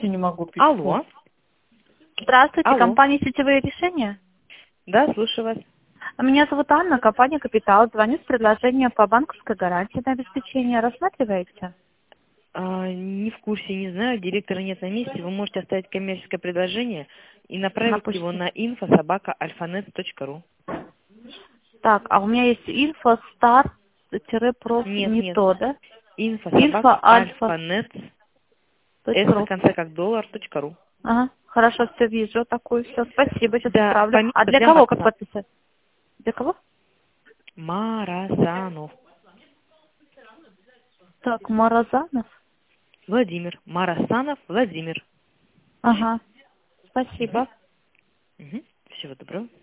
Я не могу пить. Алло. Здравствуйте, Алло. компания «Сетевые решения». Да, слушаю вас. Меня зовут Анна, компания «Капитал». Звоню с предложением по банковской гарантии на обеспечение. Рассматриваете? Не в курсе, не знаю, директора нет на месте. Вы можете оставить коммерческое предложение и На направить его почте. на info@alphanet.ru. Так, а у меня есть info-star-prof, Нет, не нет. то, да? Info-alpha. info@alphanet, S на конце как доллар.ру. Ага, хорошо, все вижу, такую, все, спасибо, сейчас Да, отправлю. фамилия А для прям кого, как отца. подписать? Для кого? Марасанов. Так, Маразанов. Владимир. Марасанов Владимир. Ага, Угу. спасибо. Угу. Всего доброго.